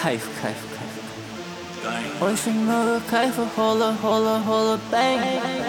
Кайф, кайф, кайф. Очень много кайфа, хола, хола, хола, бэнг.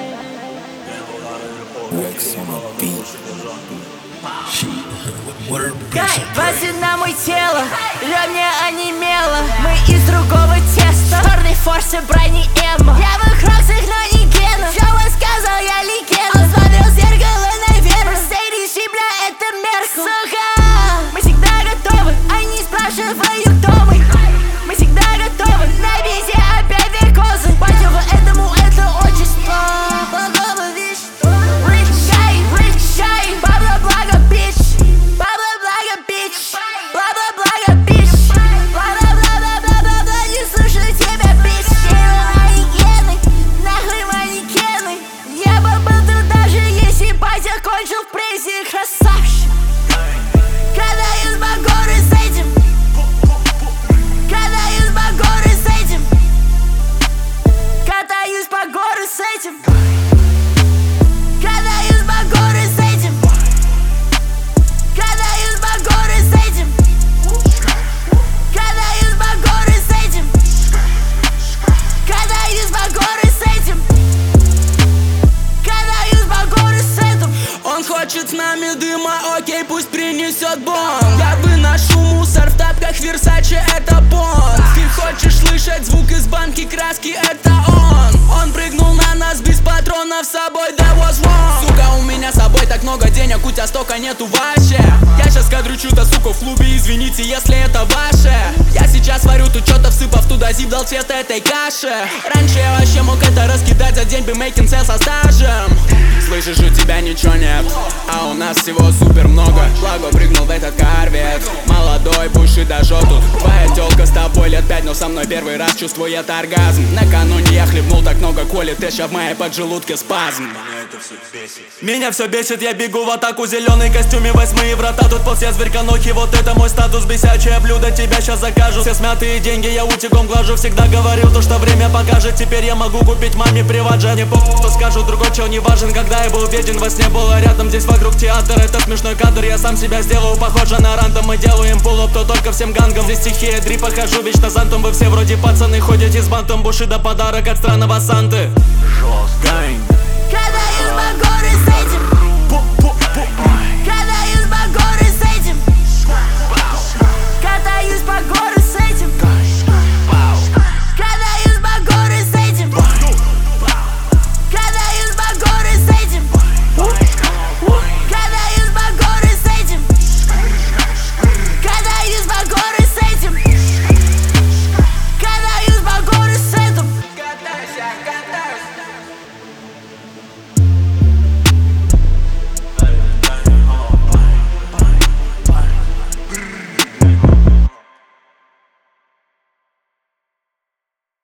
Хватит на мое тело, ремня онемело. Мы из другого теста, черный форсе, брони Эмма. Я в их роксах, но не Гена. Все он сказал, я легенда. Он смотрел в зеркало наверх. Мерседес, бля, это Меркл. Сука, мы всегда готовы, они спрашивают, кто мы. Мы всегда готовы, на визе опять векозы. Батюга, этому это отчество. Плохого вещь. Rich guy, бла-бла-блага, bitch. Бла-бла-блага, bitch. Бла-бла-блага, bitch. Бла-бла-бла-бла-бла-бла, не слушаю тебя, bitch. Манекены, нахуй манекены. Я бы был тут даже если батя кончил в прессе, красавчик. Катаюсь по горы с этим. Катаюсь по горы с этим. Катаюсь по горы с этим. Катаюсь по горы с этим. Катаюсь по горы с этим. Катаюсь по горы с этим. Катаюсь по горы с этим. Катаюсь по горы с этим. Он хочет с нами дыма, окей, пусть принесет бомб. Я выношу мусор в тапках Версаче, это понт. Ты хочешь слышать звук из банки краски, это он прыгнул на нас без патронов с собой, that was wrong. Сука, у меня с собой так много денег, у тебя столько нету вообще. Я сейчас кадрючу-то, сука, в клубе, извините, если это ваше. Я сейчас варю тут что-то, всыпав туда зип, дал цвет этой каши. Раньше я вообще мог это раскидать за день бы making sales со стажем. Слышишь, у тебя ничего нет, а у нас всего супер много. Благо прыгнул в этот корвет, молодой, буши дожжет тут. Твоя тёлка с тобой лет 5, но со мной первый раз чувствует оргазм. Накануне я хлебнул так много коли, ты ща в моей поджелудке спазм. Меня все бесит, я бегу в атаку, зеленый костюме, 8 врата. Тут пол все зверьканохи, вот это мой статус. Бесячее блюдо, тебя сейчас закажу. Все смятые деньги я утюгом глажу. Всегда говорил то, что время покажет. Теперь я могу купить маме приваджа. Не помню, что скажу, другой чел не важен. Когда я был беден, во сне было рядом. Здесь вокруг театр, это смешной кадр. Я сам себя сделаю похоже на рандом. Мы делаем пул-оп, то только всем гангам. Здесь стихия, дри, похожу вечно зантом. Вы все вроде пацаны, ходите с бантом. Бушида подарок от странного Санты. Жёстко. Гэнг. Катаюсь по горы с этим.